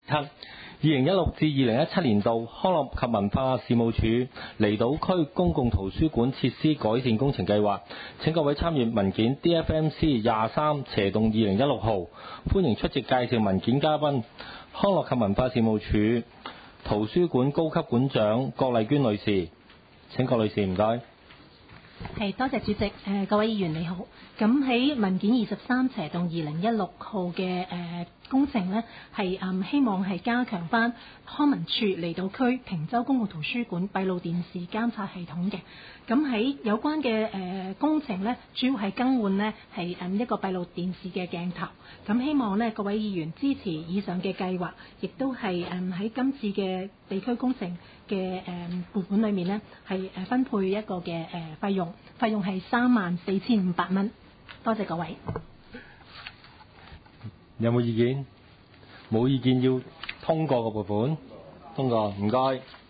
2016至2017年度康樂及文化事務署離島區公共圖書館設施改善工程計劃，請各位參閱文件 DFMC23/2016號，歡迎出席介紹文件嘉賓康樂及文化事務署圖書館高級館長郭麗娟女士。請郭女士，唔該。 係，多謝主席。各位議員你好。咁喺文件23/2016號嘅工程呢，係希望係加強翻康文署離島區坪洲公共圖書館閉路電視監察系統嘅。咁喺有關嘅工程呢，主要係更換呢係一個閉路電視嘅鏡頭。咁希望呢各位議員支持以上嘅計劃，亦都係喺今次嘅地區工程嘅撥款裏面呢，係分配一個嘅費用係34,500蚊。多謝各位。 有冇意見？冇意見要通過個撥款？通過，唔該。